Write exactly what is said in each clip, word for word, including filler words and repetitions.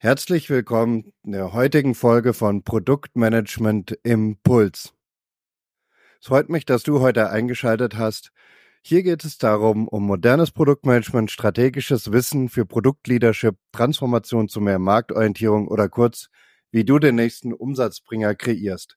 Herzlich willkommen in der heutigen Folge von Produktmanagement Impuls. Es freut mich, dass du heute eingeschaltet hast. Hier geht es darum, um modernes Produktmanagement, strategisches Wissen für Produktleadership, Transformation zu mehr Marktorientierung oder kurz, wie du den nächsten Umsatzbringer kreierst.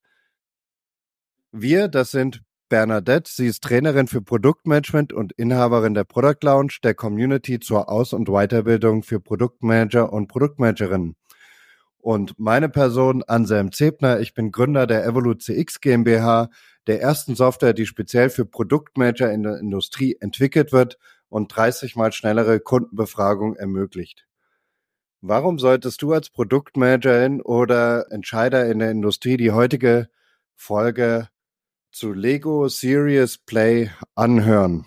Wir, das sind Bernadette, sie ist Trainerin für Produktmanagement und Inhaberin der Product Lounge, der Community zur Aus- und Weiterbildung für Produktmanager und Produktmanagerinnen. Und meine Person, Anselm Zebner, ich bin Gründer der Evolut C X GmbH, der ersten Software, die speziell für Produktmanager in der Industrie entwickelt wird und dreißig mal schnellere Kundenbefragung ermöglicht. Warum solltest du als Produktmanagerin oder Entscheider in der Industrie die heutige Folge zu Lego Serious Play anhören?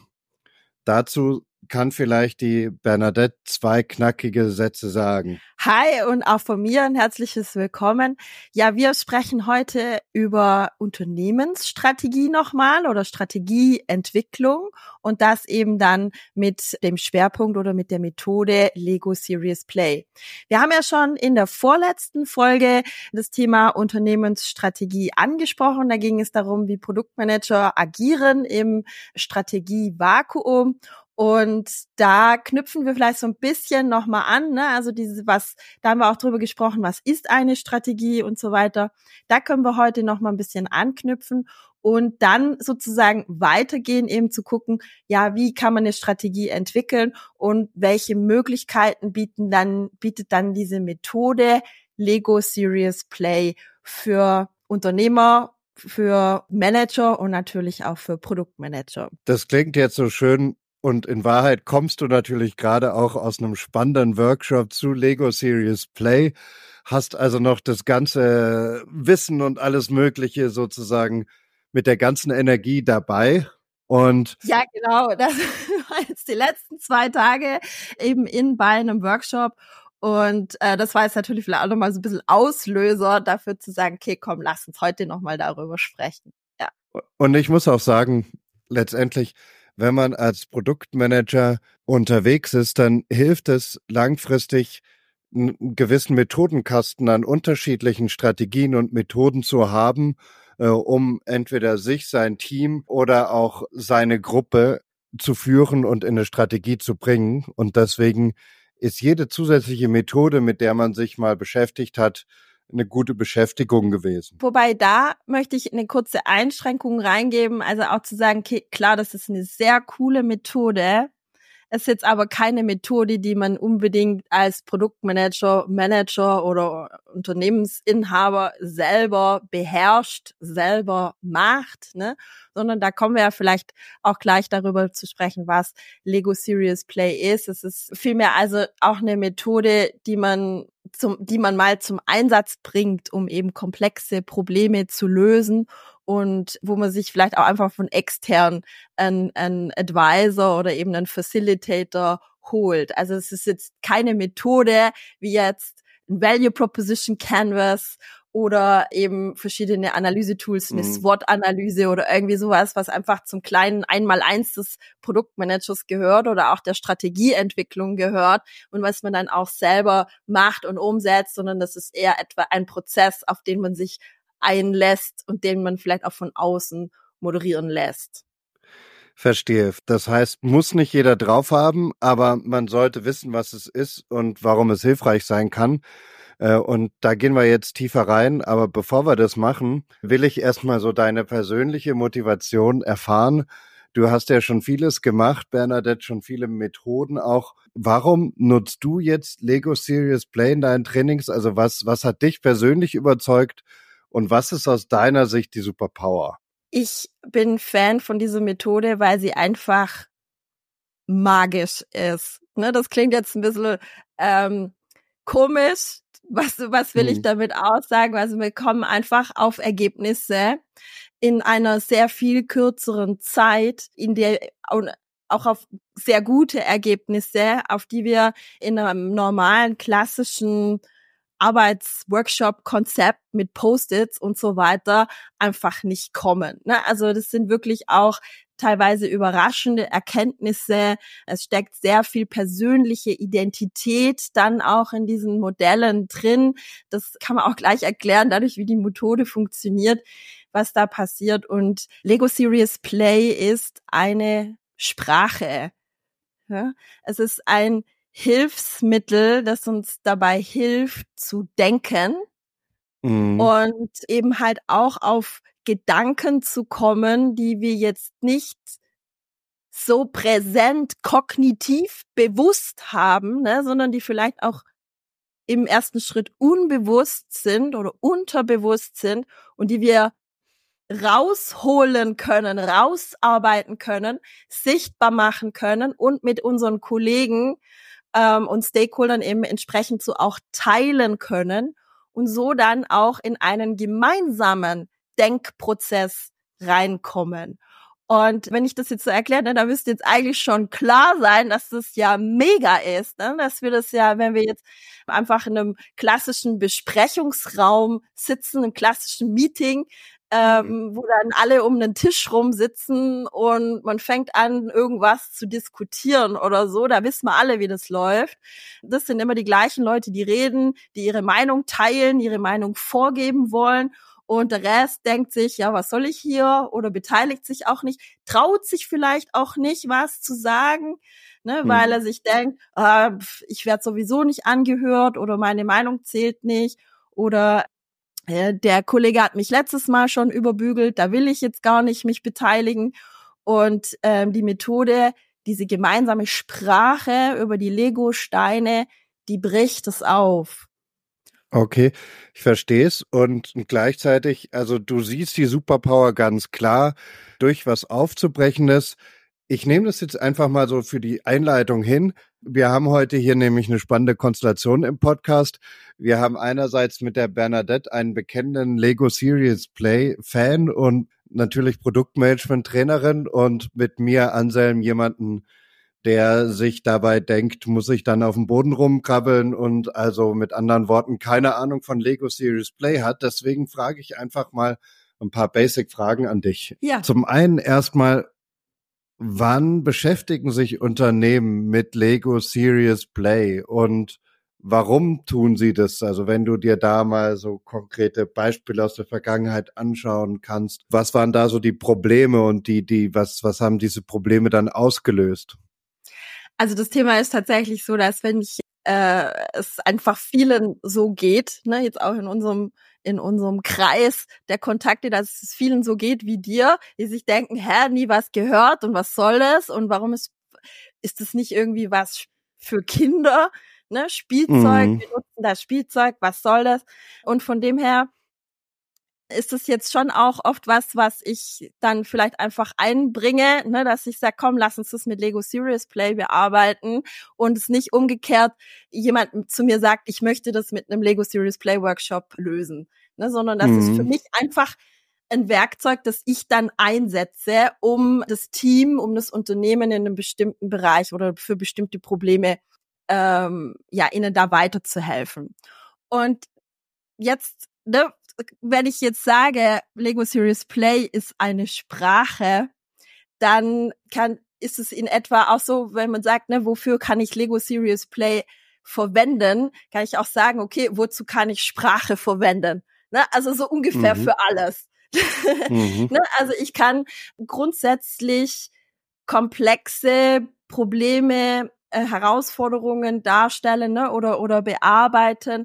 Dazu kann vielleicht die Bernadette zwei knackige Sätze sagen. Hi und auch von mir ein herzliches Willkommen. Ja, wir sprechen heute über Unternehmensstrategie nochmal oder Strategieentwicklung und das eben dann mit dem Schwerpunkt oder mit der Methode Lego Serious Play. Wir haben ja schon in der vorletzten Folge das Thema Unternehmensstrategie angesprochen. Da ging es darum, wie Produktmanager agieren im Strategievakuum. Und da knüpfen wir vielleicht so ein bisschen nochmal an, ne? Also diese, was, da haben wir auch drüber gesprochen, was ist eine Strategie und so weiter. Da können wir heute nochmal ein bisschen anknüpfen und dann sozusagen weitergehen, eben zu gucken, ja, wie kann man eine Strategie entwickeln und welche Möglichkeiten bieten dann, bietet dann diese Methode Lego Serious Play für Unternehmer, für Manager und natürlich auch für Produktmanager. Das klingt jetzt so schön. Und in Wahrheit kommst du natürlich gerade auch aus einem spannenden Workshop zu Lego Serious Play, hast also noch das ganze Wissen und alles Mögliche sozusagen mit der ganzen Energie dabei. Und ja, genau, das war jetzt die letzten zwei Tage eben in bei einem Workshop. Und äh, das war jetzt natürlich vielleicht auch nochmal so ein bisschen Auslöser dafür zu sagen, okay, komm, lass uns heute nochmal darüber sprechen. Ja. Und ich muss auch sagen, letztendlich, wenn man als Produktmanager unterwegs ist, dann hilft es langfristig, einen gewissen Methodenkasten an unterschiedlichen Strategien und Methoden zu haben, äh, um entweder sich, sein Team oder auch seine Gruppe zu führen und in eine Strategie zu bringen. Und deswegen ist jede zusätzliche Methode, mit der man sich mal beschäftigt hat, eine gute Beschäftigung gewesen. Wobei da möchte ich eine kurze Einschränkung reingeben, also auch zu sagen, okay, klar, das ist eine sehr coole Methode. Es ist jetzt aber keine Methode, die man unbedingt als Produktmanager, Manager oder Unternehmensinhaber selber beherrscht, selber macht, ne? Sondern da kommen wir ja vielleicht auch gleich darüber zu sprechen, was Lego Serious Play ist. Es ist vielmehr also auch eine Methode, die man zum, die man mal zum Einsatz bringt, um eben komplexe Probleme zu lösen und wo man sich vielleicht auch einfach von extern einen, einen Advisor oder eben einen Facilitator holt. Also es ist jetzt keine Methode wie jetzt ein Value Proposition Canvas oder eben verschiedene Analyse-Tools, eine Mhm. SWOT-Analyse oder irgendwie sowas, was einfach zum kleinen Einmaleins des Produktmanagers gehört oder auch der Strategieentwicklung gehört und was man dann auch selber macht und umsetzt, sondern das ist eher etwa ein Prozess, auf den man sich einlässt und den man vielleicht auch von außen moderieren lässt. Verstehe. Das heißt, muss nicht jeder drauf haben, aber man sollte wissen, was es ist und warum es hilfreich sein kann. Und da gehen wir jetzt tiefer rein. Aber bevor wir das machen, will ich erstmal so deine persönliche Motivation erfahren. Du hast ja schon vieles gemacht, Bernadette, schon viele Methoden auch. Warum nutzt du jetzt Lego Serious Play in deinen Trainings? Also was, was hat dich persönlich überzeugt und was ist aus deiner Sicht die Superpower? Ich bin Fan von dieser Methode, weil sie einfach magisch ist. Ne, das klingt jetzt ein bisschen ähm, komisch. Was, was will hm. ich damit aussagen? Also wir kommen einfach auf Ergebnisse in einer sehr viel kürzeren Zeit, in der auch auf sehr gute Ergebnisse, auf die wir in einem normalen, klassischen Arbeitsworkshop-Konzept mit Post-its und so weiter einfach nicht kommen. Ne? Also das sind wirklich auch teilweise überraschende Erkenntnisse. Es steckt sehr viel persönliche Identität dann auch in diesen Modellen drin. Das kann man auch gleich erklären, dadurch, wie die Methode funktioniert, was da passiert. Und Lego Serious Play ist eine Sprache. Ja? Es ist ein Hilfsmittel, das uns dabei hilft zu denken mhm. und eben halt auch auf Gedanken zu kommen, die wir jetzt nicht so präsent kognitiv bewusst haben, ne, sondern die vielleicht auch im ersten Schritt unbewusst sind oder unterbewusst sind und die wir rausholen können, rausarbeiten können, sichtbar machen können und mit unseren Kollegen ähm, und Stakeholdern eben entsprechend so auch teilen können und so dann auch in einen gemeinsamen Denkprozess reinkommen. Und wenn ich das jetzt so erkläre, ne, da müsste jetzt eigentlich schon klar sein, dass das ja mega ist, ne? Dass wir das ja, wenn wir jetzt einfach in einem klassischen Besprechungsraum sitzen, einem klassischen Meeting, ähm, wo dann alle um einen Tisch rum sitzen und man fängt an, irgendwas zu diskutieren oder so, da wissen wir alle, wie das läuft. Das sind immer die gleichen Leute, die reden, die ihre Meinung teilen, ihre Meinung vorgeben wollen. Und der Rest denkt sich, ja, was soll ich hier? Oder beteiligt sich auch nicht, traut sich vielleicht auch nicht, was zu sagen, ne, mhm. weil er sich denkt, ah, ich werde sowieso nicht angehört oder meine Meinung zählt nicht. Oder äh, der Kollege hat mich letztes Mal schon überbügelt, da will ich jetzt gar nicht mich beteiligen. Und ähm, die Methode, diese gemeinsame Sprache über die Lego-Steine, die bricht es auf. Okay, ich verstehe es und gleichzeitig, also du siehst die Superpower ganz klar, durch was Aufzubrechendes. Ich nehme das jetzt einfach mal so für die Einleitung hin. Wir haben heute hier nämlich eine spannende Konstellation im Podcast. Wir haben einerseits mit der Bernadette einen bekennenden Lego Serious Play Fan und natürlich Produktmanagement-Trainerin und mit mir, Anselm, jemanden, der sich dabei denkt, muss ich dann auf dem Boden rumkrabbeln und also mit anderen Worten keine Ahnung von Lego Serious Play hat. Deswegen frage ich einfach mal ein paar Basic-Fragen an dich. Ja. Zum einen erstmal, wann beschäftigen sich Unternehmen mit Lego Serious Play und warum tun sie das? Also wenn du dir da mal so konkrete Beispiele aus der Vergangenheit anschauen kannst, was waren da so die Probleme und die, die, was, was haben diese Probleme dann ausgelöst? Also das Thema ist tatsächlich so, dass wenn ich äh, es einfach vielen so geht, ne, jetzt auch in unserem in unserem Kreis der Kontakte, dass es vielen so geht wie dir, die sich denken, hä, nie was gehört und was soll das und warum ist ist das nicht irgendwie was für Kinder, ne, Spielzeug, mhm. wir nutzen das Spielzeug, was soll das? Und von dem her ist es jetzt schon auch oft was, was ich dann vielleicht einfach einbringe, ne, dass ich sage, komm, lass uns das mit Lego Serious Play bearbeiten und es nicht umgekehrt jemand zu mir sagt, ich möchte das mit einem Lego Serious Play Workshop lösen, ne, sondern das mhm. ist für mich einfach ein Werkzeug, das ich dann einsetze, um das Team, um das Unternehmen in einem bestimmten Bereich oder für bestimmte Probleme, ähm, ja, ihnen da weiterzuhelfen. Und jetzt, ne, wenn ich jetzt sage, Lego Serious Play ist eine Sprache, dann kann, ist es in etwa auch so, wenn man sagt, ne, wofür kann ich Lego Serious Play verwenden, kann ich auch sagen, okay, wozu kann ich Sprache verwenden? Ne, also so ungefähr mhm. für alles. mhm. ne, also ich kann grundsätzlich komplexe Probleme, äh, Herausforderungen darstellen, ne, oder, oder bearbeiten,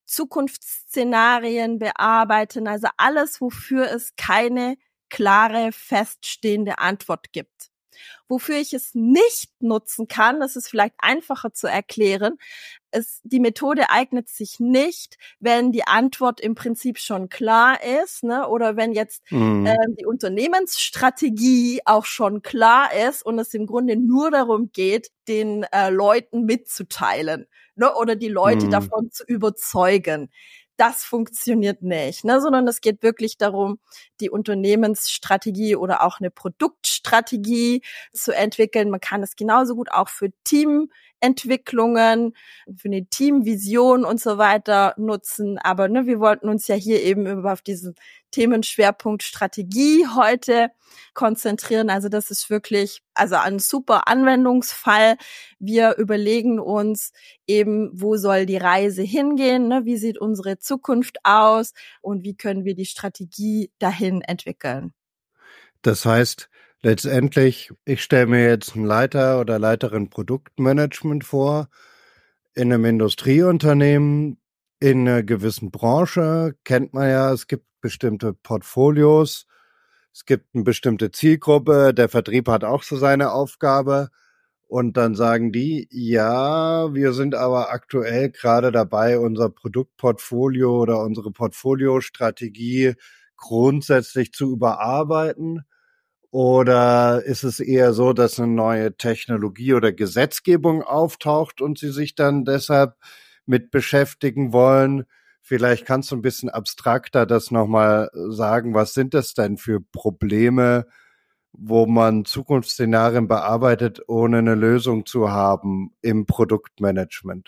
Zukunftsszenarien bearbeiten, also alles, wofür es keine klare, feststehende Antwort gibt. Wofür ich es nicht nutzen kann, das ist vielleicht einfacher zu erklären, es, die Methode eignet sich nicht, wenn die Antwort im Prinzip schon klar ist, ne, oder wenn jetzt mhm. äh, die Unternehmensstrategie auch schon klar ist und es im Grunde nur darum geht, den äh, Leuten mitzuteilen, ne, oder die Leute mhm. davon zu überzeugen. Das funktioniert nicht, ne, sondern es geht wirklich darum, die Unternehmensstrategie oder auch eine Produktstrategie zu entwickeln. Man kann es genauso gut auch für Team Entwicklungen, für eine Teamvision und so weiter nutzen. Aber ne, wir wollten uns ja hier eben über auf diesen Themenschwerpunkt Strategie heute konzentrieren. Also das ist wirklich also ein super Anwendungsfall. Wir überlegen uns eben, wo soll die Reise hingehen, ne? Wie sieht unsere Zukunft aus und wie können wir die Strategie dahin entwickeln. Das heißt, letztendlich, ich stelle mir jetzt einen Leiter oder Leiterin Produktmanagement vor, in einem Industrieunternehmen, in einer gewissen Branche, kennt man ja, es gibt bestimmte Portfolios, es gibt eine bestimmte Zielgruppe, der Vertrieb hat auch so seine Aufgabe und dann sagen die, ja, wir sind aber aktuell gerade dabei, unser Produktportfolio oder unsere Portfoliostrategie grundsätzlich zu überarbeiten. Oder ist es eher so, dass eine neue Technologie oder Gesetzgebung auftaucht und Sie sich dann deshalb mit beschäftigen wollen? Vielleicht kannst du ein bisschen abstrakter das nochmal sagen. Was sind das denn für Probleme, wo man Zukunftsszenarien bearbeitet, ohne eine Lösung zu haben im Produktmanagement?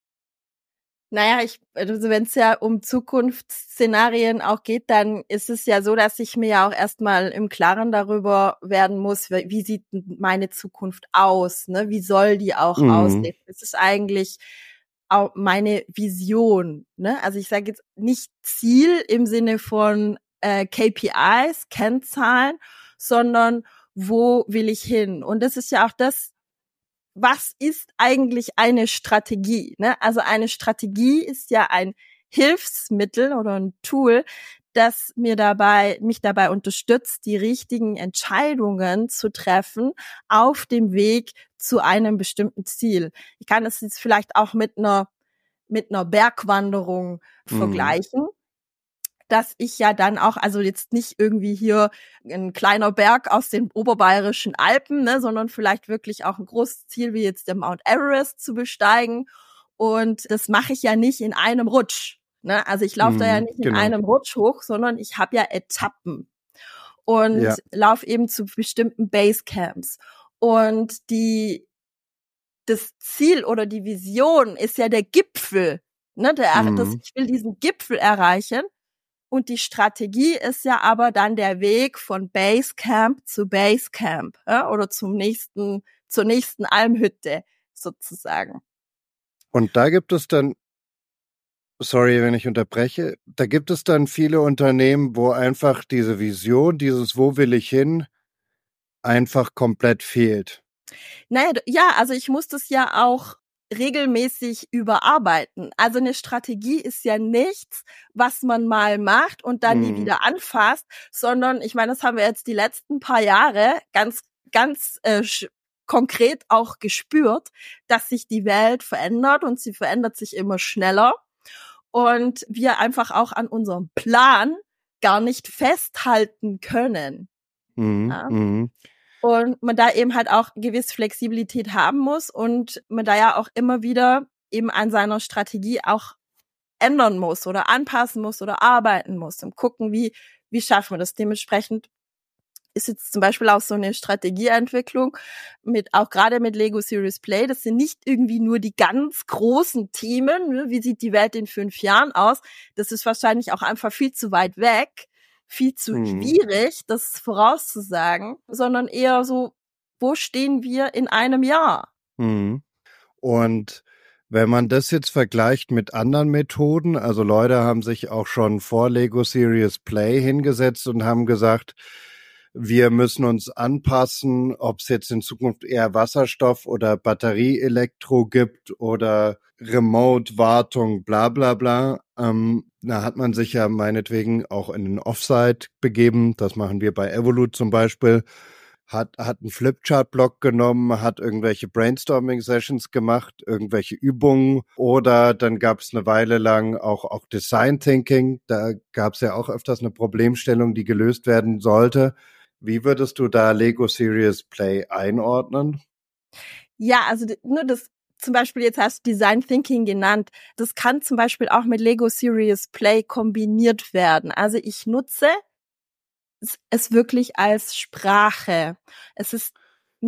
Naja, ich, also wenn es ja um Zukunftsszenarien auch geht, dann ist es ja so, dass ich mir ja auch erstmal im Klaren darüber werden muss, wie sieht meine Zukunft aus, ne? Wie soll die auch Mhm. aussehen? Das ist eigentlich auch meine Vision, ne? Also ich sage jetzt nicht Ziel im Sinne von äh, K P Is, Kennzahlen, sondern wo will ich hin? Und das ist ja auch das, was ist eigentlich eine Strategie? Ne? Also eine Strategie ist ja ein Hilfsmittel oder ein Tool, das mir dabei, mich dabei unterstützt, die richtigen Entscheidungen zu treffen auf dem Weg zu einem bestimmten Ziel. Ich kann das jetzt vielleicht auch mit einer, mit einer Bergwanderung Mhm. vergleichen, dass ich ja dann auch, also jetzt nicht irgendwie hier ein kleiner Berg aus den oberbayerischen Alpen, ne, sondern vielleicht wirklich auch ein großes Ziel wie jetzt der Mount Everest zu besteigen. Und das mache ich ja nicht in einem Rutsch. Ne? Also ich laufe da ja Mhm. nicht in Genau. einem Rutsch hoch, sondern ich habe ja Etappen und Ja. laufe eben zu bestimmten Basecamps. Und die das Ziel oder die Vision ist ja der Gipfel. Ne? Der, das, Mhm. ich will diesen Gipfel erreichen. Und die Strategie ist ja aber dann der Weg von Basecamp zu Basecamp, ja, oder zum nächsten, zur nächsten Almhütte sozusagen. Und da gibt es dann, sorry, wenn ich unterbreche, da gibt es dann viele Unternehmen, wo einfach diese Vision, dieses Wo will ich hin, einfach komplett fehlt. Naja, ja, also ich muss das ja auch regelmäßig überarbeiten. Also eine Strategie ist ja nichts, was man mal macht und dann nie Mhm. wieder anfasst, sondern ich meine, das haben wir jetzt die letzten paar Jahre ganz, ganz äh, konkret auch gespürt, dass sich die Welt verändert und sie verändert sich immer schneller und wir einfach auch an unserem Plan gar nicht festhalten können. Mhm. Ja? Mhm. Und man da eben halt auch gewisse Flexibilität haben muss und man da ja auch immer wieder eben an seiner Strategie auch ändern muss oder anpassen muss oder arbeiten muss und gucken, wie, wie schaffen wir das. Dementsprechend ist jetzt zum Beispiel auch so eine Strategieentwicklung mit, auch gerade mit Lego Serious Play. Das sind nicht irgendwie nur die ganz großen Themen. Ne? Wie sieht die Welt in fünf Jahren aus? Das ist wahrscheinlich auch einfach viel zu weit weg. Viel zu Mhm. schwierig, das vorauszusagen, sondern eher so, wo stehen wir in einem Jahr? Mhm. Und wenn man das jetzt vergleicht mit anderen Methoden, also Leute haben sich auch schon vor Lego Serious Play hingesetzt und haben gesagt, wir müssen uns anpassen, ob es jetzt in Zukunft eher Wasserstoff oder Batterieelektro gibt oder Remote-Wartung, bla bla bla. Ähm, da hat man sich ja meinetwegen auch in den Offsite begeben. Das machen wir bei Evolut zum Beispiel. Hat, hat einen Flipchart-Block genommen, hat irgendwelche Brainstorming-Sessions gemacht, irgendwelche Übungen oder dann gab es eine Weile lang auch, auch Design Thinking. Da gab es ja auch öfters eine Problemstellung, die gelöst werden sollte. Wie würdest du da Lego Serious Play einordnen? Ja, also nur das, zum Beispiel jetzt hast du Design Thinking genannt. Das kann zum Beispiel auch mit Lego Serious Play kombiniert werden. Also ich nutze es wirklich als Sprache. Es ist nicht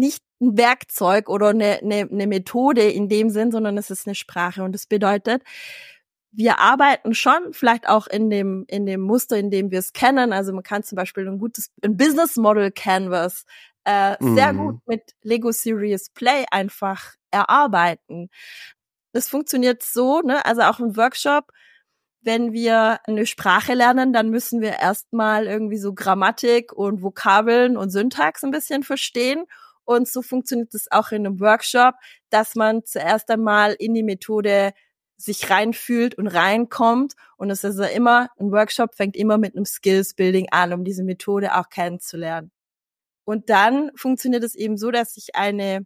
ein Werkzeug oder eine, eine, eine Methode in dem Sinn, sondern es ist eine Sprache. Und das bedeutet, wir arbeiten schon vielleicht auch in dem in dem Muster, in dem wir es kennen. Also man kann zum Beispiel ein gutes ein Business Model Canvas äh, mhm. sehr gut mit Lego Serious Play einfach erarbeiten. Das funktioniert so, ne? Also auch im Workshop, wenn wir eine Sprache lernen, dann müssen wir erstmal irgendwie so Grammatik und Vokabeln und Syntax ein bisschen verstehen. Und so funktioniert es auch in einem Workshop, dass man zuerst einmal in die Methode sich reinfühlt und reinkommt. Und es ist ja immer, ein Workshop fängt immer mit einem Skills-Building an, um diese Methode auch kennenzulernen. Und dann funktioniert es eben so, dass ich eine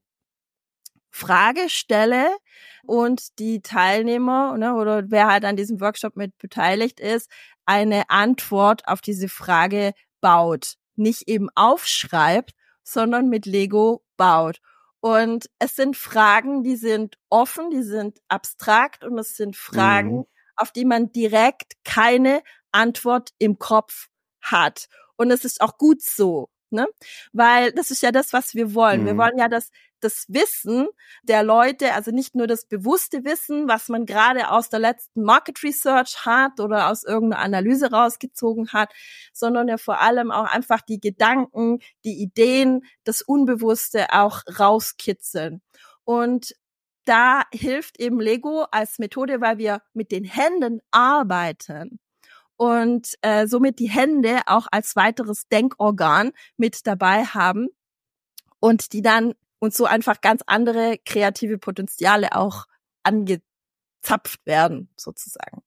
Frage stelle und die Teilnehmer, ne, oder wer halt an diesem Workshop mit beteiligt ist, eine Antwort auf diese Frage baut. Nicht eben aufschreibt, sondern mit Lego baut. Und es sind Fragen, die sind offen, die sind abstrakt und es sind Fragen, mhm. auf die man direkt keine Antwort im Kopf hat. Und es ist auch gut so, ne? Weil das ist ja das, was wir wollen. Mhm. Wir wollen ja das, das Wissen der Leute, also nicht nur das bewusste Wissen, was man gerade aus der letzten Market Research hat oder aus irgendeiner Analyse rausgezogen hat, sondern ja vor allem auch einfach die Gedanken, die Ideen, das Unbewusste auch rauskitzeln. Und da hilft eben Lego als Methode, weil wir mit den Händen arbeiten und äh, somit die Hände auch als weiteres Denkorgan mit dabei haben und die dann und so einfach ganz andere kreative Potenziale auch angezapft werden, sozusagen.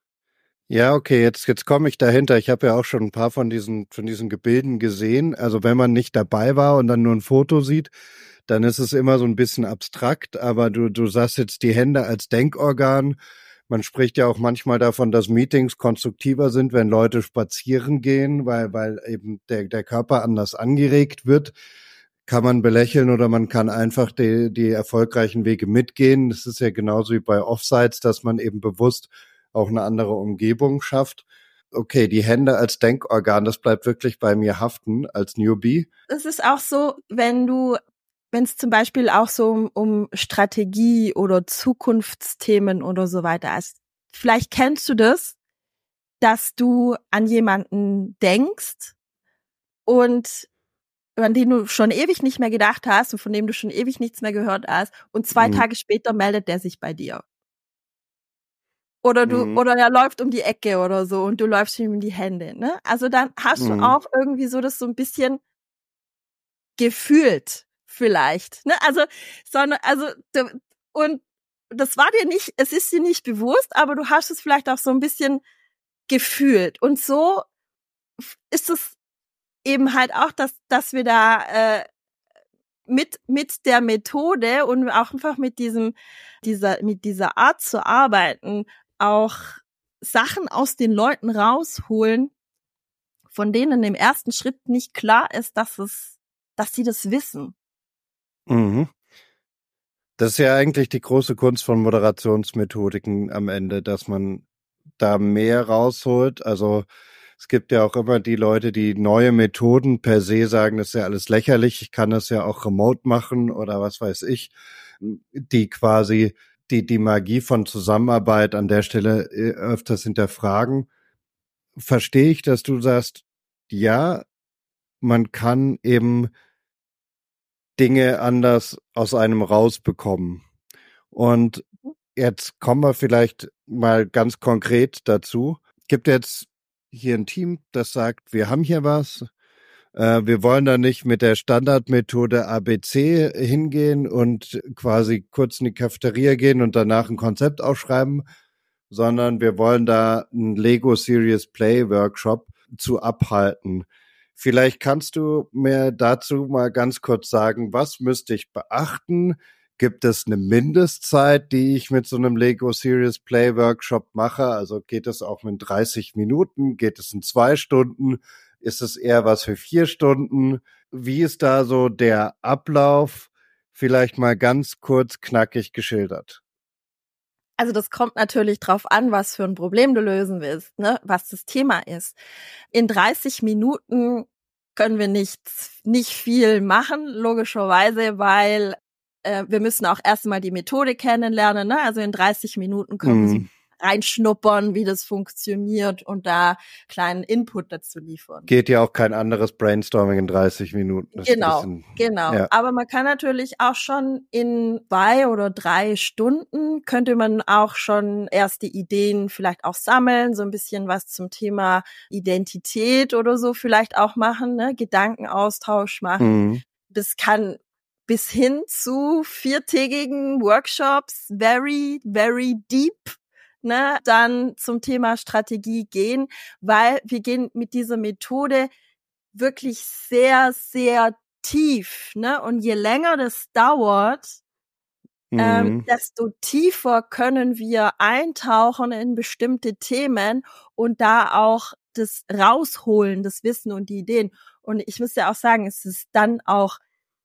Ja, okay, jetzt jetzt komme ich dahinter. Ich habe ja auch schon ein paar von diesen von diesen Gebilden gesehen. Also wenn man nicht dabei war und dann nur ein Foto sieht, dann ist es immer so ein bisschen abstrakt. Aber du du sagst jetzt die Hände als Denkorgan. Man spricht ja auch manchmal davon, dass Meetings konstruktiver sind, wenn Leute spazieren gehen, weil weil eben der der Körper anders angeregt wird. Kann man belächeln oder man kann einfach die, die erfolgreichen Wege mitgehen. Das ist ja genauso wie bei Offsites, dass man eben bewusst auch eine andere Umgebung schafft. Okay, die Hände als Denkorgan, das bleibt wirklich bei mir haften als Newbie. Es ist auch so, wenn du, wenn es zum Beispiel auch so um, um Strategie oder Zukunftsthemen oder so weiter ist. Vielleicht kennst du das, dass du an jemanden denkst und an den du schon ewig nicht mehr gedacht hast und von dem du schon ewig nichts mehr gehört hast und zwei mhm. Tage später meldet der sich bei dir. Oder du, mhm. oder er läuft um die Ecke oder so und du läufst ihm in die Hände, ne? Also dann hast mhm. du auch irgendwie so das so ein bisschen gefühlt vielleicht, ne? Also, sondern, also, und das war dir nicht, es ist dir nicht bewusst, aber du hast es vielleicht auch so ein bisschen gefühlt. Und so ist es eben halt auch, dass, dass wir da äh, mit mit der Methode und auch einfach mit diesem dieser mit dieser Art zu arbeiten auch Sachen aus den Leuten rausholen, von denen im ersten Schritt nicht klar ist, dass es, dass sie das wissen. Mhm. Das ist ja eigentlich die große Kunst von Moderationsmethodiken am Ende, dass man da mehr rausholt. Also es gibt ja auch immer die Leute, die neue Methoden per se sagen, das ist ja alles lächerlich, ich kann das ja auch remote machen oder was weiß ich, die quasi die die Magie von Zusammenarbeit an der Stelle öfters hinterfragen. Verstehe ich, dass du sagst, ja, man kann eben Dinge anders aus einem rausbekommen. Und jetzt kommen wir vielleicht mal ganz konkret dazu. Gibt jetzt hier ein Team, das sagt, wir haben hier was, äh, wir wollen da nicht mit der Standardmethode A B C hingehen und quasi kurz in die Cafeteria gehen und danach ein Konzept aufschreiben, sondern wir wollen da einen Lego Serious Play Workshop zu abhalten. Vielleicht kannst du mir dazu mal ganz kurz sagen, was müsste ich beachten? Gibt es eine Mindestzeit, die ich mit so einem Lego Serious Play Workshop mache? Also geht es auch mit dreißig Minuten? Geht es in zwei Stunden? Ist es eher was für vier Stunden? Wie ist da so der Ablauf? Vielleicht mal ganz kurz knackig geschildert. Also das kommt natürlich drauf an, was für ein Problem du lösen willst, ne, was das Thema ist. In dreißig Minuten können wir nicht, nicht viel machen, logischerweise, weil äh, wir müssen auch erstmal die Methode kennenlernen. Ne? Also in dreißig Minuten können wir Mhm. so reinschnuppern, wie das funktioniert und da kleinen Input dazu liefern. Geht ja auch kein anderes Brainstorming in dreißig Minuten. Das ist ein Genau, bisschen, genau. ja. Aber man kann natürlich auch schon in zwei oder drei Stunden könnte man auch schon erste Ideen vielleicht auch sammeln, so ein bisschen was zum Thema Identität oder so vielleicht auch machen, ne? Gedankenaustausch machen. Mhm. Das kann bis hin zu viertägigen Workshops, very, very deep, ne, dann zum Thema Strategie gehen, weil wir gehen mit dieser Methode wirklich sehr, sehr tief, ne? Und je länger das dauert, ähm, Mhm. desto tiefer können wir eintauchen in bestimmte Themen und da auch das rausholen, das Wissen und die Ideen. Und ich muss ja auch sagen, es ist dann auch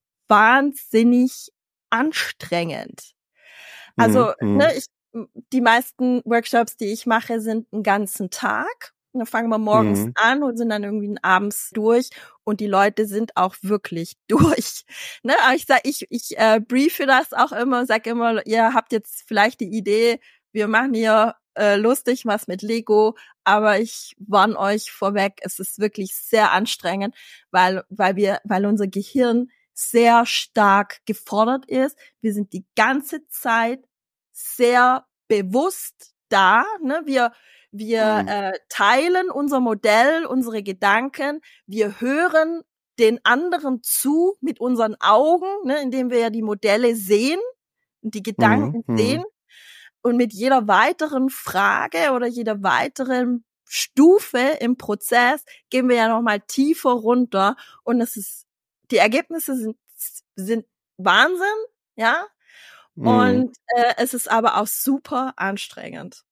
wahnsinnig anstrengend. Also, Mhm. ne, ich, die meisten Workshops, die ich mache, sind einen ganzen Tag. Da fangen wir morgens Mhm. an und sind dann irgendwie abends durch und die Leute sind auch wirklich durch. Ne, aber ich sag, ich ich äh, briefe das auch immer, sag immer, ihr habt jetzt vielleicht die Idee, wir machen hier äh, lustig was mit Lego, aber ich warne euch vorweg, es ist wirklich sehr anstrengend, weil weil wir weil unser Gehirn sehr stark gefordert ist. Wir sind die ganze Zeit sehr bewusst da, ne? Wir wir Mhm. äh, teilen unser Modell, unsere Gedanken. Wir hören den anderen zu mit unseren Augen, ne, indem wir ja die Modelle sehen und die Mhm. Gedanken Mhm. sehen. Und mit jeder weiteren Frage oder jeder weiteren Stufe im Prozess gehen wir ja noch mal tiefer runter. Und es ist, die Ergebnisse sind sind Wahnsinn, ja. Mhm. Und äh, es ist aber auch super anstrengend.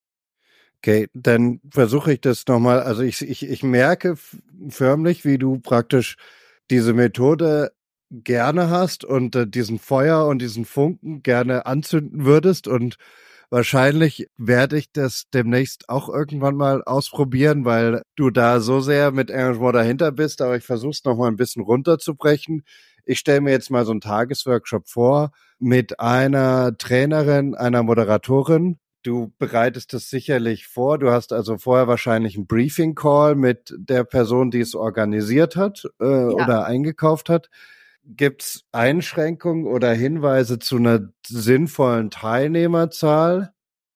Okay, dann versuche ich das nochmal. Also ich, ich, ich merke f- förmlich, wie du praktisch diese Methode gerne hast und äh, diesen Feuer und diesen Funken gerne anzünden würdest. Und wahrscheinlich werde ich das demnächst auch irgendwann mal ausprobieren, weil du da so sehr mit Engagement dahinter bist. Aber ich versuche es nochmal ein bisschen runterzubrechen. Ich stelle mir jetzt mal so einen Tagesworkshop vor mit einer Trainerin, einer Moderatorin. Du bereitest es sicherlich vor. Du hast also vorher wahrscheinlich einen Briefing-Call mit der Person, die es organisiert hat äh, Ja. oder eingekauft hat. Gibt's Einschränkungen oder Hinweise zu einer sinnvollen Teilnehmerzahl?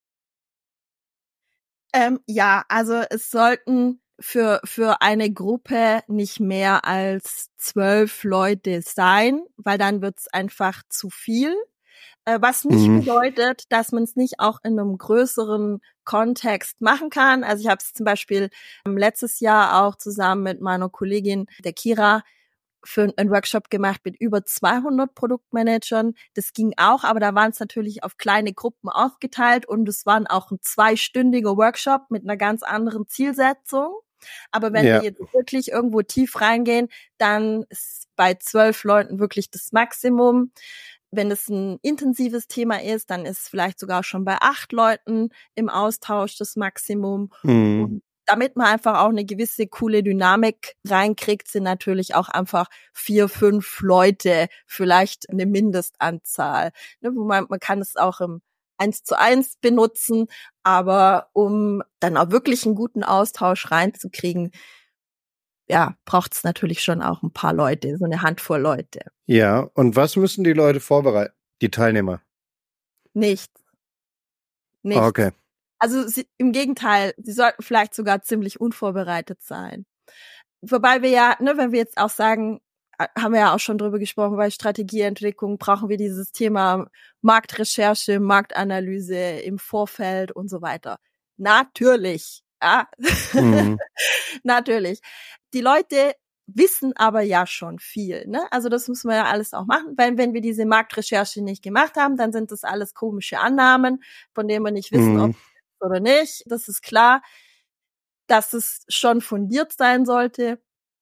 Ähm, ja, also es sollten für für eine Gruppe nicht mehr als zwölf Leute sein, weil dann wird's einfach zu viel. Äh, was nicht Mhm. bedeutet, dass man es nicht auch in einem größeren Kontext machen kann. Also ich habe es zum Beispiel ähm, letztes Jahr auch zusammen mit meiner Kollegin, der Kira, für einen Workshop gemacht mit über zweihundert Produktmanagern. Das ging auch, aber da waren es natürlich auf kleine Gruppen aufgeteilt und es war auch ein zweistündiger Workshop mit einer ganz anderen Zielsetzung. Aber wenn wir Ja. jetzt wirklich irgendwo tief reingehen, dann ist bei zwölf Leuten wirklich das Maximum. Wenn es ein intensives Thema ist, dann ist vielleicht sogar schon bei acht Leuten im Austausch das Maximum. Mhm. Und damit man einfach auch eine gewisse coole Dynamik reinkriegt, sind natürlich auch einfach vier, fünf Leute vielleicht eine Mindestanzahl. Ne, wo man, man kann es auch im Eins zu eins benutzen, aber um dann auch wirklich einen guten Austausch reinzukriegen, ja, braucht es natürlich schon auch ein paar Leute, so eine Handvoll Leute. Ja. Und was müssen die Leute vorbereiten? Die Teilnehmer. Nichts, nichts. Okay. Also sie, im Gegenteil, sie sollten vielleicht sogar ziemlich unvorbereitet sein. Wobei wir ja, ne, wenn wir jetzt auch sagen, äh, haben wir ja auch schon drüber gesprochen, bei Strategieentwicklung brauchen wir dieses Thema Marktrecherche, Marktanalyse im Vorfeld und so weiter. Natürlich, ja, Mhm. natürlich. Die Leute wissen aber ja schon viel, ne? Also das müssen wir ja alles auch machen, weil wenn wir diese Marktrecherche nicht gemacht haben, dann sind das alles komische Annahmen, von denen wir nicht wissen, ob Mhm. oder nicht. Das ist klar, dass es schon fundiert sein sollte.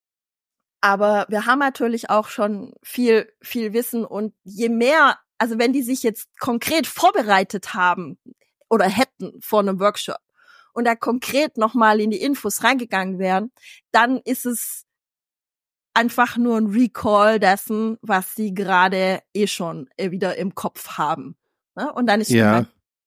Aber wir haben natürlich auch schon viel, viel Wissen und je mehr, also wenn die sich jetzt konkret vorbereitet haben oder hätten vor einem Workshop und da konkret nochmal in die Infos reingegangen wären, dann ist es einfach nur ein Recall dessen, was sie gerade eh schon wieder im Kopf haben. Ne? Und dann ist ja.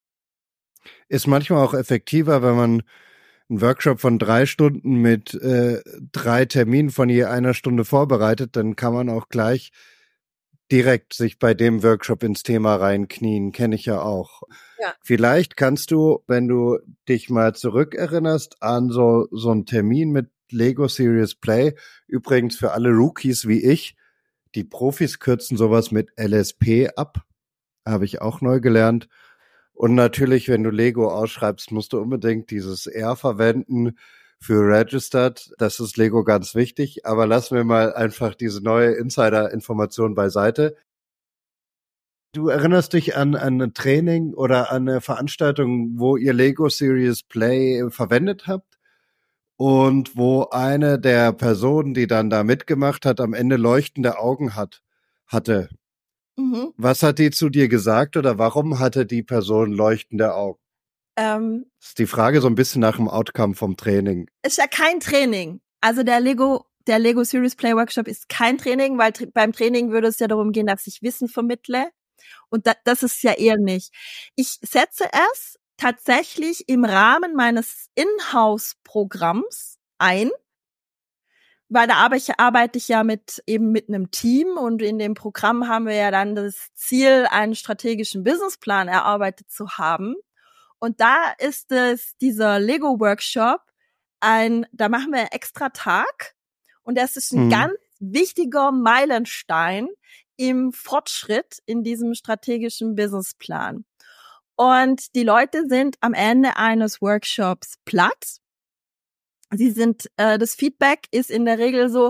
Ist manchmal auch effektiver, wenn man einen Workshop von drei Stunden mit äh, drei Terminen von je einer Stunde vorbereitet, dann kann man auch gleich direkt sich bei dem Workshop ins Thema reinknien, kenne ich ja auch. Ja. Vielleicht kannst du, wenn du dich mal zurückerinnerst an so so einen Termin mit Lego Serious Play, übrigens für alle Rookies wie ich, die Profis kürzen sowas mit L S P ab, habe ich auch neu gelernt. Und natürlich, wenn du Lego ausschreibst, musst du unbedingt dieses R verwenden für Registered. Das ist Lego ganz wichtig. Aber lassen wir mal einfach diese neue Insider-Information beiseite. Du erinnerst dich an, an ein Training oder an eine Veranstaltung, wo ihr Lego Serious Play verwendet habt und wo eine der Personen, die dann da mitgemacht hat, am Ende leuchtende Augen hat, hatte. Mhm. Was hat die zu dir gesagt oder warum hatte die Person leuchtende Augen? Ähm, Das ist die Frage so ein bisschen nach dem Outcome vom Training. Ist ja kein Training. Also der Lego, der Lego Serious Play Workshop ist kein Training, weil tra- beim Training würde es ja darum gehen, dass ich Wissen vermittle. Und da, das ist ja eher nicht. Ich setze es tatsächlich im Rahmen meines Inhouse-Programms ein, weil da arbeite ich, arbeite ich ja mit eben mit einem Team und in dem Programm haben wir ja dann das Ziel, einen strategischen Businessplan erarbeitet zu haben. Und da ist es dieser Lego-Workshop ein, da machen wir einen extra Tag und das ist ein Mhm. ganz wichtiger Meilenstein im Fortschritt in diesem strategischen Businessplan. Und die Leute sind am Ende eines Workshops platt. Sie sind, äh, das Feedback ist in der Regel so,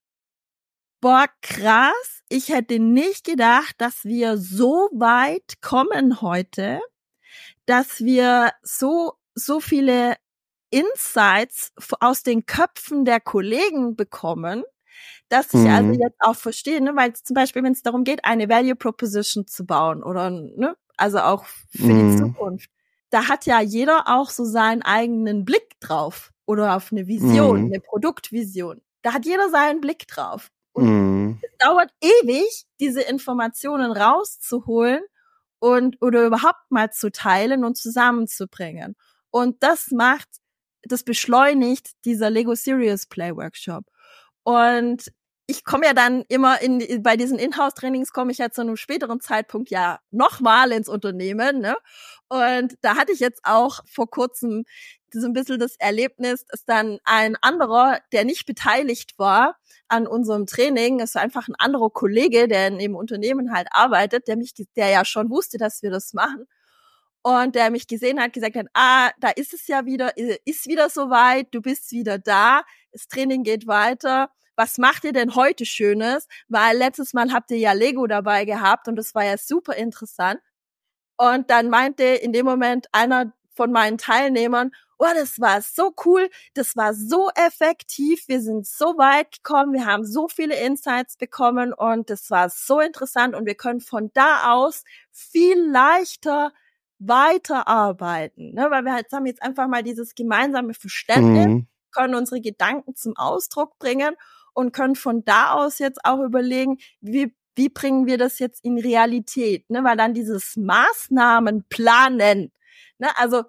boah, krass, ich hätte nicht gedacht, dass wir so weit kommen heute, dass wir so, so viele Insights aus den Köpfen der Kollegen bekommen, dass ich Mhm. also jetzt auch verstehe, ne, weil zum Beispiel, wenn es darum geht, eine Value Proposition zu bauen oder, ne, also auch für Mhm. die Zukunft, da hat ja jeder auch so seinen eigenen Blick drauf oder auf eine Vision, Mhm. eine Produktvision. Da hat jeder seinen Blick drauf. Und Mhm. es dauert ewig, diese Informationen rauszuholen und oder überhaupt mal zu teilen und zusammenzubringen. Und das macht, das beschleunigt dieser Lego Serious Play Workshop. Und ich komme ja dann immer in, bei diesen Inhouse-Trainings komme ich ja zu einem späteren Zeitpunkt ja nochmal ins Unternehmen, ne? Und da hatte ich jetzt auch vor kurzem so ein bisschen das Erlebnis, dass dann ein anderer, der nicht beteiligt war an unserem Training, ist einfach ein anderer Kollege, der in dem Unternehmen halt arbeitet, der mich, der ja schon wusste, dass wir das machen. Und der mich gesehen hat, gesagt hat, ah, da ist es ja wieder, ist wieder soweit, du bist wieder da, das Training geht weiter. Was macht ihr denn heute Schönes? Weil letztes Mal habt ihr ja Lego dabei gehabt und das war ja super interessant. Und dann meinte in dem Moment einer von meinen Teilnehmern, oh, das war so cool, das war so effektiv, wir sind so weit gekommen, wir haben so viele Insights bekommen und das war so interessant und wir können von da aus viel leichter weiterarbeiten, ne? Weil wir halt haben jetzt einfach mal dieses gemeinsame Verständnis, Mhm. können unsere Gedanken zum Ausdruck bringen und können von da aus jetzt auch überlegen, wie wie bringen wir das jetzt in Realität, ne? Weil dann dieses Maßnahmenplanen, ne? Also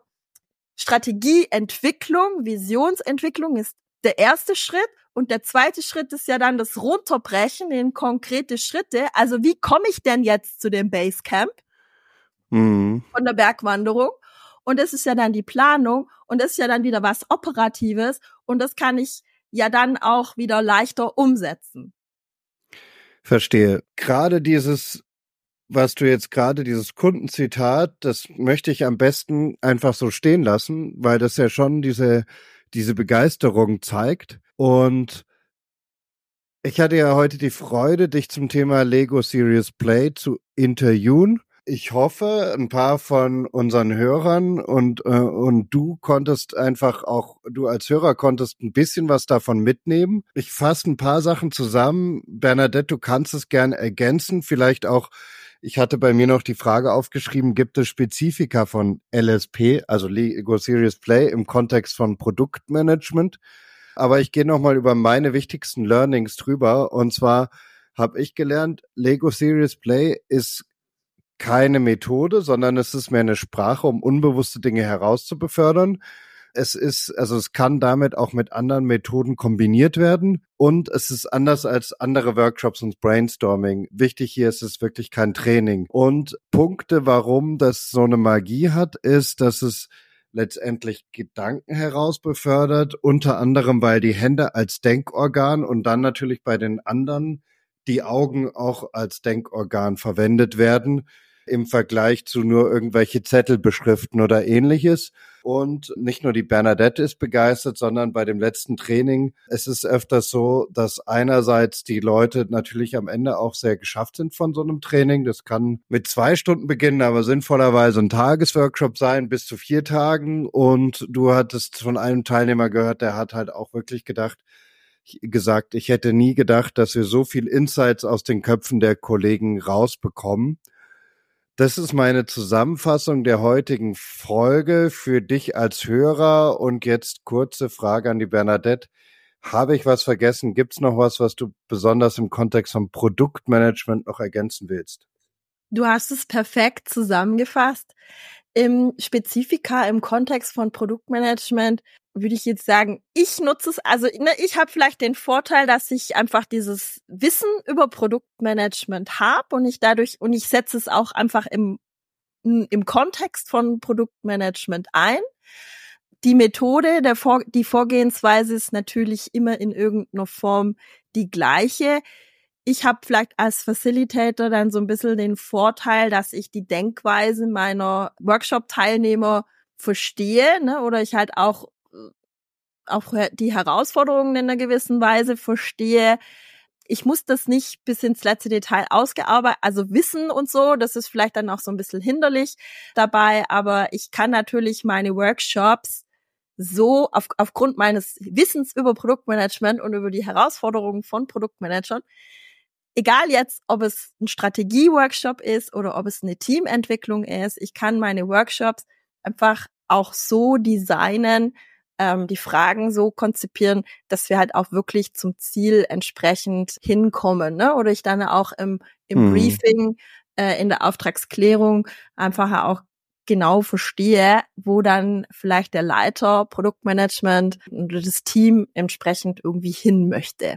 Strategieentwicklung, Visionsentwicklung ist der erste Schritt und der zweite Schritt ist ja dann das Runterbrechen in konkrete Schritte. Also wie komme ich denn jetzt zu dem Basecamp Mhm. von der Bergwanderung? Und das ist ja dann die Planung und das ist ja dann wieder was Operatives und das kann ich ja dann auch wieder leichter umsetzen. Verstehe. Gerade dieses, was du jetzt gerade, dieses Kundenzitat, das möchte ich am besten einfach so stehen lassen, weil das ja schon diese, diese Begeisterung zeigt. Und ich hatte ja heute die Freude, dich zum Thema Lego Serious Play zu interviewen. Ich hoffe, ein paar von unseren Hörern und, äh, und du konntest einfach auch, du als Hörer konntest ein bisschen was davon mitnehmen. Ich fasse ein paar Sachen zusammen. Bernadette, du kannst es gern ergänzen. Vielleicht auch, ich hatte bei mir noch die Frage aufgeschrieben, gibt es Spezifika von L S P, also Lego Serious Play im Kontext von Produktmanagement? Aber ich gehe nochmal über meine wichtigsten Learnings drüber. Und zwar habe ich gelernt, Lego Serious Play ist keine Methode, sondern es ist mehr eine Sprache, um unbewusste Dinge herauszubefördern. Es ist, also es kann damit auch mit anderen Methoden kombiniert werden und es ist anders als andere Workshops und Brainstorming. Wichtig hier ist es wirklich kein Training. Und Punkte, warum das so eine Magie hat, ist, dass es letztendlich Gedanken herausbefördert, unter anderem, weil die Hände als Denkorgan und dann natürlich bei den anderen die Augen auch als Denkorgan verwendet werden, im Vergleich zu nur irgendwelche Zettel beschriften oder ähnliches. Und nicht nur die Bernadette ist begeistert, sondern bei dem letzten Training, es ist öfters so, dass einerseits die Leute natürlich am Ende auch sehr geschafft sind von so einem Training. Das kann mit zwei Stunden beginnen, aber sinnvollerweise ein Tagesworkshop sein, bis zu vier Tagen. Und du hattest von einem Teilnehmer gehört, der hat halt auch wirklich gedacht, gesagt, ich hätte nie gedacht, dass wir so viel Insights aus den Köpfen der Kollegen rausbekommen. Das ist meine Zusammenfassung der heutigen Folge für dich als Hörer. Und jetzt kurze Frage an die Bernadette. Habe ich was vergessen? Gibt es noch was, was du besonders im Kontext von Produktmanagement noch ergänzen willst? Du hast es perfekt zusammengefasst. Im Spezifika, im Kontext von Produktmanagement würde ich jetzt sagen, ich nutze es, also ne, ich habe vielleicht den Vorteil, dass ich einfach dieses Wissen über Produktmanagement habe und ich dadurch, und ich setze es auch einfach im, im Kontext von Produktmanagement ein. Die Methode, der Vor- die Vorgehensweise ist natürlich immer in irgendeiner Form die gleiche. Ich habe vielleicht als Facilitator dann so ein bisschen den Vorteil, dass ich die Denkweise meiner Workshop-Teilnehmer verstehe, ne, oder ich halt auch auch die Herausforderungen in einer gewissen Weise verstehe. Ich muss das nicht bis ins letzte Detail ausgearbeitet, also wissen und so, das ist vielleicht dann auch so ein bisschen hinderlich dabei, aber ich kann natürlich meine Workshops so auf, aufgrund meines Wissens über Produktmanagement und über die Herausforderungen von Produktmanagern, egal jetzt, ob es ein Strategie-Workshop ist oder ob es eine Teamentwicklung ist, ich kann meine Workshops einfach auch so designen, ähm, die Fragen so konzipieren, dass wir halt auch wirklich zum Ziel entsprechend hinkommen, ne? Oder ich dann auch im, im mhm. Briefing, äh, in der Auftragsklärung einfach auch genau verstehe, wo dann vielleicht der Leiter Produktmanagement oder das Team entsprechend irgendwie hin möchte.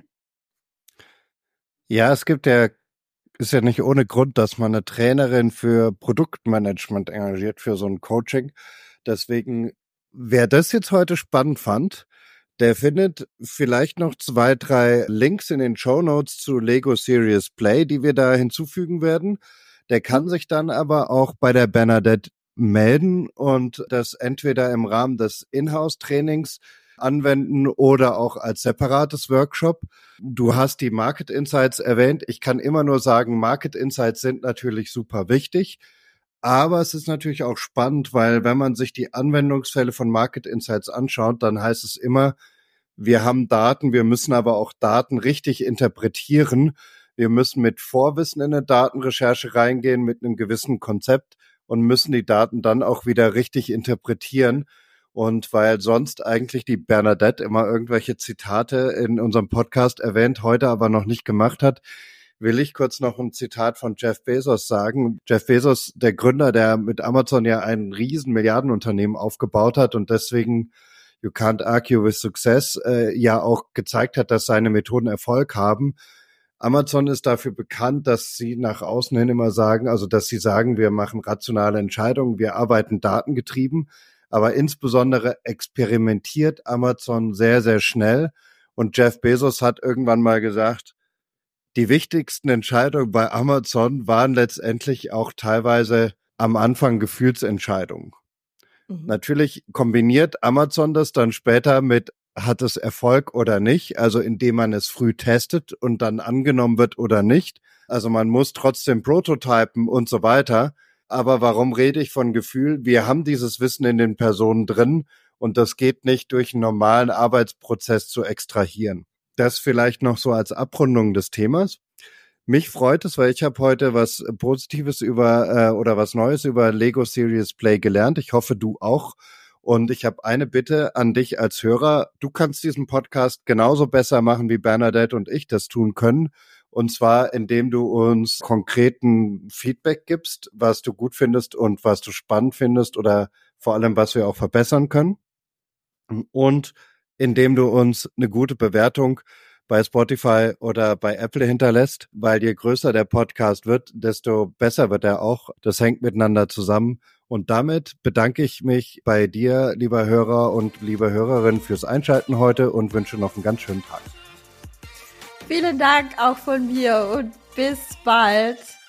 Ja, es gibt ja, ist ja nicht ohne Grund, dass man eine Trainerin für Produktmanagement engagiert, für so ein Coaching. Deswegen, wer das jetzt heute spannend fand, der findet vielleicht noch zwei, drei Links in den Shownotes zu Lego Serious Play, die wir da hinzufügen werden. Der kann sich dann aber auch bei der Bernadette melden und das entweder im Rahmen des Inhouse-Trainings anwenden oder auch als separates Workshop. Du hast die Market Insights erwähnt. Ich kann immer nur sagen, Market Insights sind natürlich super wichtig. Aber es ist natürlich auch spannend, weil wenn man sich die Anwendungsfälle von Market Insights anschaut, dann heißt es immer, wir haben Daten, wir müssen aber auch Daten richtig interpretieren. Wir müssen mit Vorwissen in eine Datenrecherche reingehen, mit einem gewissen Konzept und müssen die Daten dann auch wieder richtig interpretieren. Und weil sonst eigentlich die Bernadette immer irgendwelche Zitate in unserem Podcast erwähnt, heute aber noch nicht gemacht hat, will ich kurz noch ein Zitat von Jeff Bezos sagen. Jeff Bezos, der Gründer, der mit Amazon ja ein riesen Milliardenunternehmen aufgebaut hat und deswegen You Can't Argue with Success äh, ja auch gezeigt hat, dass seine Methoden Erfolg haben. Amazon ist dafür bekannt, dass sie nach außen hin immer sagen, also dass sie sagen, wir machen rationale Entscheidungen, wir arbeiten datengetrieben. Aber insbesondere experimentiert Amazon sehr, sehr schnell. Und Jeff Bezos hat irgendwann mal gesagt, die wichtigsten Entscheidungen bei Amazon waren letztendlich auch teilweise am Anfang Gefühlsentscheidungen. Mhm. Natürlich kombiniert Amazon das dann später mit, hat es Erfolg oder nicht, also indem man es früh testet und dann angenommen wird oder nicht. Also man muss trotzdem prototypen und so weiter. Aber warum rede ich von Gefühl? Wir haben dieses Wissen in den Personen drin und das geht nicht durch einen normalen Arbeitsprozess zu extrahieren. Das vielleicht noch so als Abrundung des Themas. Mich freut es, weil ich habe heute was Positives über äh, oder was Neues über Lego Serious Play gelernt. Ich hoffe, du auch. Und ich habe eine Bitte an dich als Hörer. Du kannst diesen Podcast genauso besser machen, wie Bernadette und ich das tun können. Und zwar, indem du uns konkreten Feedback gibst, was du gut findest und was du spannend findest oder vor allem, was wir auch verbessern können. Und indem du uns eine gute Bewertung bei Spotify oder bei Apple hinterlässt, weil je größer der Podcast wird, desto besser wird er auch. Das hängt miteinander zusammen. Und damit bedanke ich mich bei dir, lieber Hörer und liebe Hörerin, fürs Einschalten heute und wünsche noch einen ganz schönen Tag. Vielen Dank auch von mir und bis bald.